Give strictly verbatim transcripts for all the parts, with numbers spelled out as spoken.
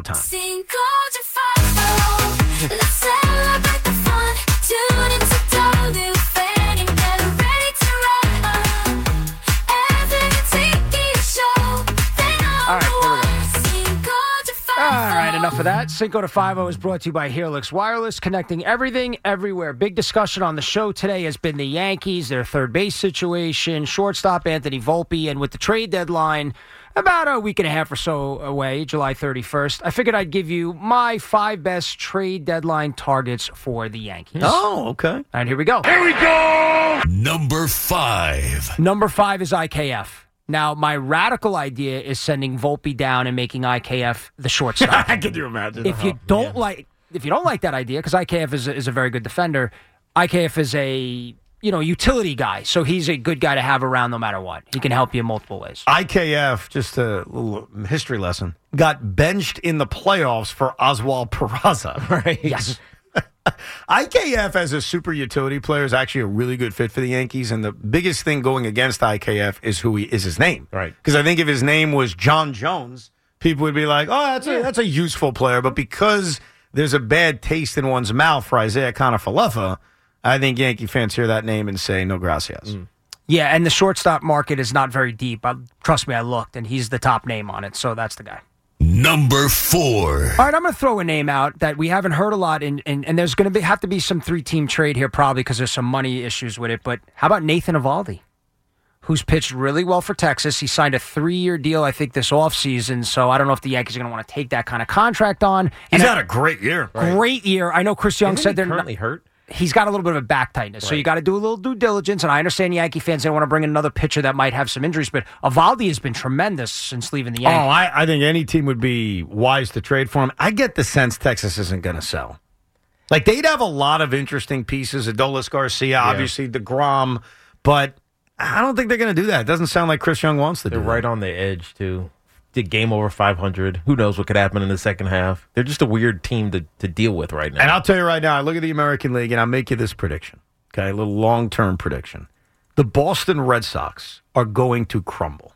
time. Cinco de Five, let's celebrate the fun. Tune into W F and get ready to rock. Every Tiki show, they know All right, here we go. Cinco de Five. All right, enough of that. Cinco de Five is brought to you by Helix Wireless, connecting everything, everywhere. Big discussion on the show today has been the Yankees, their third base situation, shortstop Anthony Volpe, and with the trade deadline about a week and a half or so away, July thirty-first, I figured I'd give you my five best trade deadline targets for the Yankees. Oh, okay. All right, here we go. Here we go! Number five. Number five is I K F. Now, my radical idea is sending Volpe down and making I K F the shortstop. Can you imagine? If you don't like, if you don't like that idea, because I K F is a, is a very good defender, I K F is a you know utility guy, so he's a good guy to have around no matter what. He can help you in multiple ways. I K F, just a little history lesson, got benched in the playoffs for Oswald Peraza. Right? Yes. I K F as a super utility player is actually a really good fit for the Yankees, and the biggest thing going against I K F is who he is his name. Right. Because I think if his name was John Jones, people would be like, "Oh, that's a that's a useful player." But because there's a bad taste in one's mouth for Isaiah Kiner-Falefa, I think Yankee fans hear that name and say, "No gracias." Mm. Yeah, and the shortstop market is not very deep. I, trust me, I looked, and he's the top name on it, so that's the guy. Number four. All right, I'm going to throw a name out that we haven't heard a lot, in, in, and there's going to be have to be some three-team trade here probably because there's some money issues with it, but how about Nathan Eovaldi, who's pitched really well for Texas? He signed a three-year deal, I think, this offseason, so I don't know if the Yankees are going to want to take that kind of contract on. He's And had a great year. Great year. I know Chris Young Isn't said he they're currently not, hurt? He's got a little bit of a back tightness, so Right. you got to do a little due diligence. And I understand Yankee fans they want to bring in another pitcher that might have some injuries, but Eovaldi has been tremendous since leaving the Oh, Yankees. I, I think any team would be wise to trade for him. I get the sense Texas isn't going to sell. Like, they'd have a lot of interesting pieces. Adolis Garcia, obviously, DeGrom, but I don't think they're going to do that. It doesn't sound like Chris Young wants to They're do right that. on the edge, too. Did game over five hundred. Who knows what could happen in the second half? They're just a weird team to, to deal with right now. And I'll tell you right now, I look at the American League, and I'll make you this prediction. Okay, a little long-term prediction. The Boston Red Sox are going to crumble.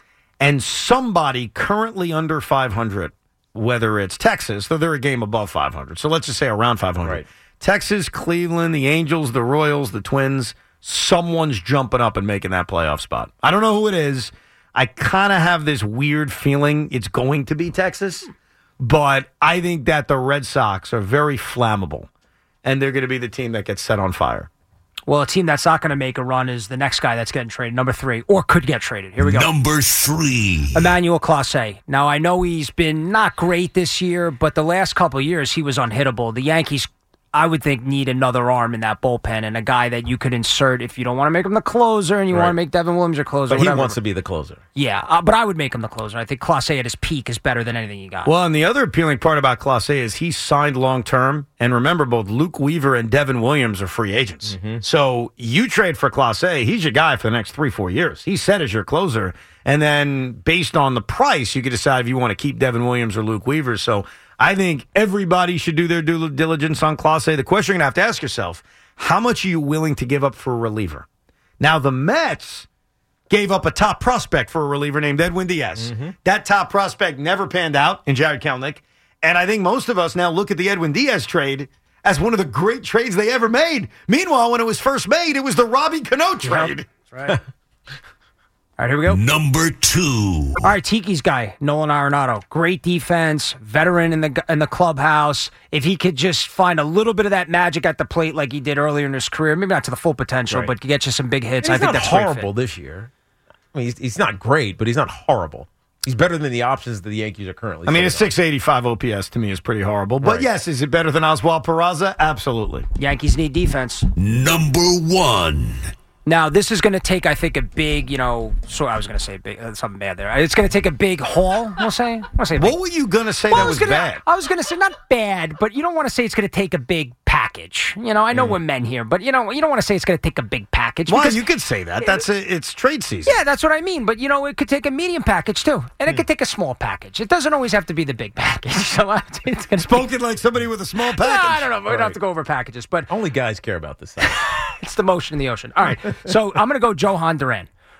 And somebody currently under five hundred, whether it's Texas, though they're a game above five hundred, so let's just say around five hundred. Right. Texas, Cleveland, the Angels, the Royals, the Twins, someone's jumping up and making that playoff spot. I don't know who it is. I kind of have this weird feeling it's going to be Texas, but I think that the Red Sox are very flammable, and they're going to be the team that gets set on fire. Well, a team that's not going to make a run is the next guy that's getting traded, number three, or could get traded. Here we go. Number three. Emmanuel Clase. Now, I know he's been not great this year, but the last couple of years, he was unhittable. The Yankees, I would think, need another arm in that bullpen and a guy that you could insert if you don't want to make him the closer and you Right. want to make Devin Williams your closer. but he whatever. wants to be the closer. Yeah, uh, but I would make him the closer. I think Clase at his peak is better than anything he got. Well, and the other appealing part about Clase is he signed long-term, and remember, both Luke Weaver and Devin Williams are free agents. Mm-hmm. So you trade for Clase, he's your guy for the next three, four years. He's set as your closer, and then based on the price, you can decide if you want to keep Devin Williams or Luke Weaver. So I think everybody should do their due diligence on Clase. The question you're going to have to ask yourself, how much are you willing to give up for a reliever? Now, the Mets gave up a top prospect for a reliever named Edwin Diaz. Mm-hmm. That top prospect never panned out in Jared Kelenic. And I think most of us now look at the Edwin Diaz trade as one of the great trades they ever made. Meanwhile, when it was first made, it was the Robbie Cano trade. That's right. All right, here we go. Number two. All right, Tiki's guy, Nolan Arenado. Great defense, veteran in the in the clubhouse. If he could just find a little bit of that magic at the plate like he did earlier in his career, maybe not to the full potential, Right. but get you some big hits, He's I think not that's a great horrible fit. this year. I mean, he's, he's not great, but he's not horrible. He's better than the options that the Yankees are currently. I mean, his sitting on. six eighty-five O P S to me is pretty horrible. But Right. yes, is it better than Oswald Peraza? Absolutely. Yankees need defense. Number one. Now, this is going to take, I think, a big, you know, so I was going to say big, uh, something bad there. It's going to take a big haul, I'll say. I'll say big. What were you going to say Well, I that was was gonna, bad? I was going to say not bad, but you don't want to say it's going to take a big package. You know, I know we're men here, but you know, you don't want to say it's going to take a big package. Why? because- You could say that. That's a, it's trade season. Yeah, that's what I mean. But you know, it could take a medium package too, and it could take a small package. It doesn't always have to be the big package. So uh, it's going to Spoken like somebody with a small package. No, I don't know. We don't Right. have to go over packages, but Only guys care about this side. it's the motion in the ocean. All right, so I'm going to go Johan Duran.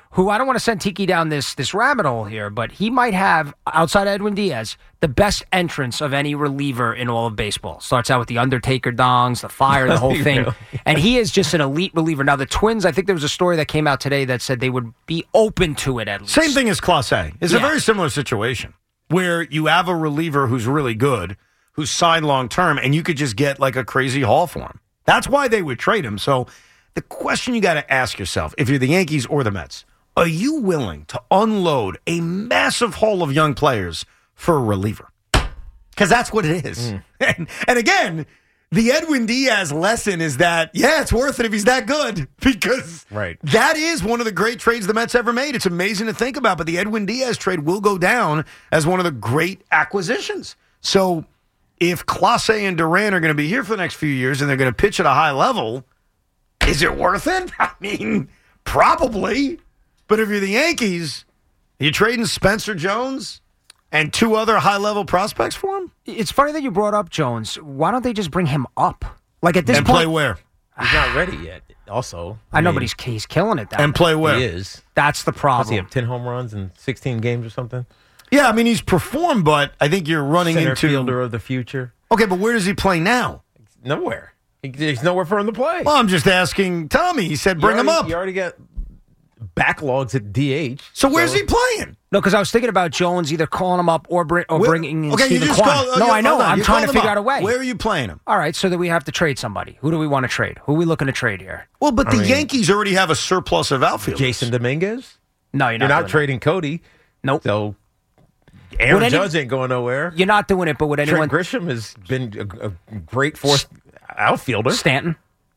who I don't want to send Tiki down this this rabbit hole here, but he might have, outside of Edwin Diaz, the best entrance of any reliever in all of baseball. Starts out with the Undertaker dongs, the fire, the whole thing. Really? And he is just an elite reliever. Now, the Twins, I think there was a story that came out today that said they would be open to it at least. Same thing as Clase. It's Yeah. a very similar situation where you have a reliever who's really good, who's signed long term, and you could just get like a crazy haul for him. That's why they would trade him. So the question you got to ask yourself, if you're the Yankees or the Mets, are you willing to unload a massive haul of young players for a reliever? Because that's what it is. Mm. And, and again, the Edwin Diaz lesson is that, yeah, it's worth it if he's that good. Because Right. that is one of the great trades the Mets ever made. It's amazing to think about, but the Edwin Diaz trade will go down as one of the great acquisitions. So if Clase and Duran are going to be here for the next few years and they're going to pitch at a high level, is it worth it? I mean, probably. But if you're the Yankees, you're trading Spencer Jones and two other high-level prospects for him? It's funny that you brought up Jones. Why don't they just bring him up? Like at this And point, play where? He's not ready yet. Also, I know, mean, but he's he's killing it. Down And there. play where? he is. That's the Does he problem. have ten home runs in sixteen games or something? Yeah, I mean, he's performed, but I think you're running Center into... fielder of the future. Okay, but where does he play now? Nowhere. He, there's nowhere for him to play. Well, I'm just asking Tommy. He said bring you him already, up. You already got backlogs at D H. So where's he playing? No, because I was thinking about Jones either calling him up or, bring, or Where- bringing in okay, you Steven just Kwan. call, no, okay, I know. hold on. I'm You trying call to him figure up. out a way. Where are you playing him? All right, so that we have to trade somebody. Who do we want to trade? Who are we looking to trade here? Well, but the mean- Yankees already have a surplus of outfielders. Jason Dominguez. No, you're You're not. not doing trading Cody. That. Nope. So Aaron Would any- Judge ain't going nowhere. You're not doing it, but would anyone... Trent Grisham has been a, a great fourth outfielder. Stanton?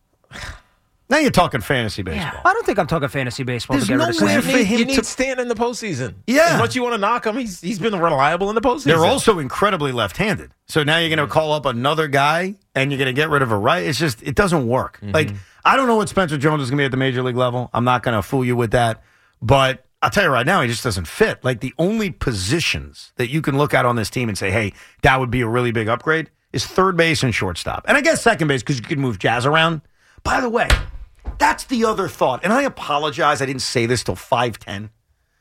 Now you're talking fantasy baseball. I don't think I'm talking fantasy baseball There's to get rid of nowhere Stanton. for You him need, you to- need Stanton in the postseason. Yeah. As much you want to knock him, he's he's been reliable in the postseason. They're also incredibly left-handed. So now you're going to call up another guy and you're going to get rid of a right. It's just, it doesn't work. Like, I don't know what Spencer Jones is going to be at the major league level. I'm not going to fool you with that. But I'll tell you right now, he just doesn't fit. Like, the only positions that you can look at on this team and say, hey, that would be a really big upgrade is third base and shortstop. And I guess second base because you could move Jazz around. By the way, that's the other thought. And I apologize. I didn't say this till five ten.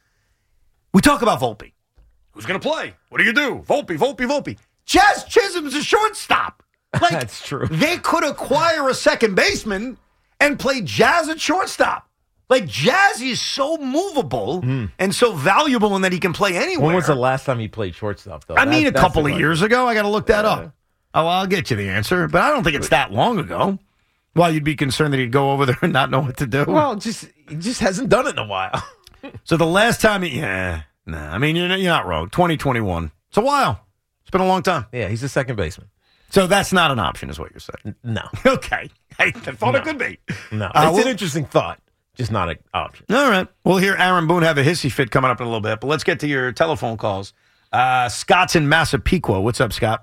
We talk about Volpe. Who's going to play? What do you do? Volpe, Volpe, Volpe. Jazz Chisholm's a shortstop. Like, That's true. They could acquire a second baseman and play Jazz at shortstop. Like, Jazz is so movable and so valuable in that he can play anywhere. When was the last time he played shortstop, though? I mean, That- a that's couple the of question. years ago. I got to look that up. Oh, I'll get you the answer, but I don't think it's that long ago. Well, you'd be concerned that he'd go over there and not know what to do. Well, just he just hasn't done it in a while. So the last time, he, yeah, nah. I mean, you're not, you're not wrong. twenty twenty-one. It's a while. It's been a long time. Yeah, he's a second baseman. So that's not an option, is what you're saying. No, Okay. I thought it could be. no, Uh, it's well- an interesting thought, just not an option. All right. We'll hear Aaron Boone have a hissy fit coming up in a little bit, but let's get to your telephone calls. Uh, Scott's in Massapequa. What's up, Scott?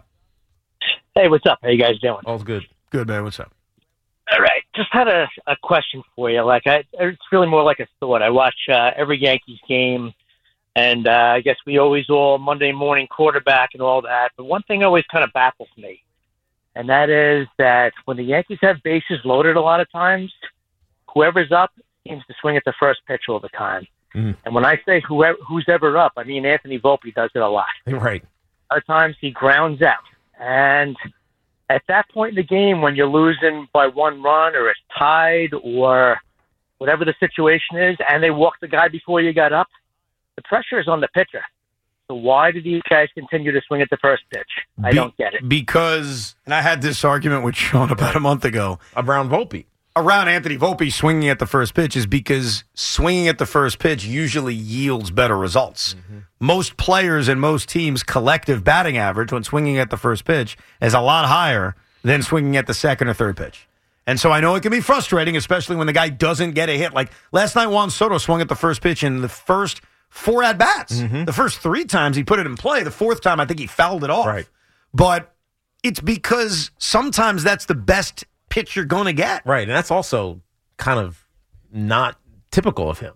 Hey, what's up? How you guys doing? All's good. Good, man. What's up? All right. Just had a, a question for you. Like, I, it's really more like a thought. I watch uh, every Yankees game, and uh, I guess we always all Monday morning quarterback and all that. But one thing always kind of baffles me, and that is that when the Yankees have bases loaded a lot of times, whoever's up seems to swing at the first pitch all the time. Mhm. And when I say whoever, who's ever up, I mean Anthony Volpe does it a lot. Right. Other times he grounds out. And at that point in the game, when you're losing by one run or it's tied or whatever the situation is, and they walk the guy before you got up, the pressure is on the pitcher. So why do these guys continue to swing at the first pitch? I Be- don't get it. Because, and I had this argument with Sean about a month ago, Around Volpe. around Anthony Volpe swinging at the first pitch is because swinging at the first pitch usually yields better results. Most players and most teams' collective batting average when swinging at the first pitch is a lot higher than swinging at the second or third pitch. And so I know it can be frustrating, especially when the guy doesn't get a hit. Like last night, Juan Soto swung at the first pitch in the first four at-bats. The first three times he put it in play. The fourth time, I think he fouled it off. Right. But it's because sometimes that's the best pitch you're going to get. Right, and that's also kind of not typical of him.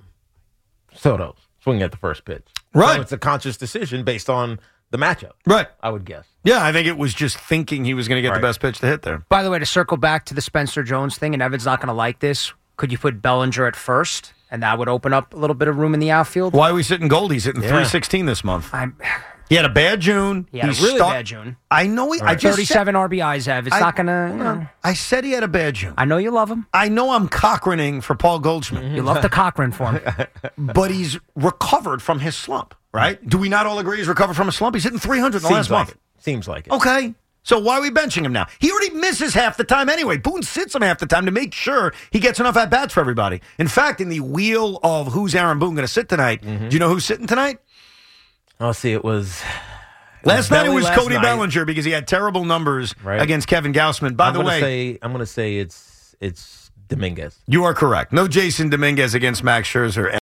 Soto swinging at the first pitch. Right. So it's a conscious decision based on the matchup, Right. I would guess. Yeah, I think it was just thinking he was going to get Right. the best pitch to hit there. By the way, to circle back to the Spencer Jones thing, and Evan's not going to like this, could you put Bellinger at first and that would open up a little bit of room in the outfield. Why are we sitting Gold? He's hitting Yeah. three sixteen this month. I'm, He had a bad June. he had a He's really start- bad June. I know. He, I just said, thirty-seven R B Is, Ev. It's I- not going to. hold on. I said he had a bad June. I know you love him. I know I'm Cochraning for Paul Goldschmidt, You love the Cochran for him. but he's recovered from his slump, right? Do we not all agree he's recovered from a slump? He's hitting three hundred in the last Seems like month. it. Seems like it. Okay. So why are we benching him now? He already misses half the time anyway. Boone sits him half the time to make sure he gets enough at-bats for everybody. In fact, in the wheel of who's Aaron Boone going to sit tonight, Mm-hmm. do you know who's sitting tonight? I'll see. It was Last night it Belly was last Cody night. Bellinger because he had terrible numbers Right. against Kevin Gausman. By I'm the gonna way, say, I'm going to say it's it's Dominguez. you are correct. No Jason Dominguez against Max Scherzer.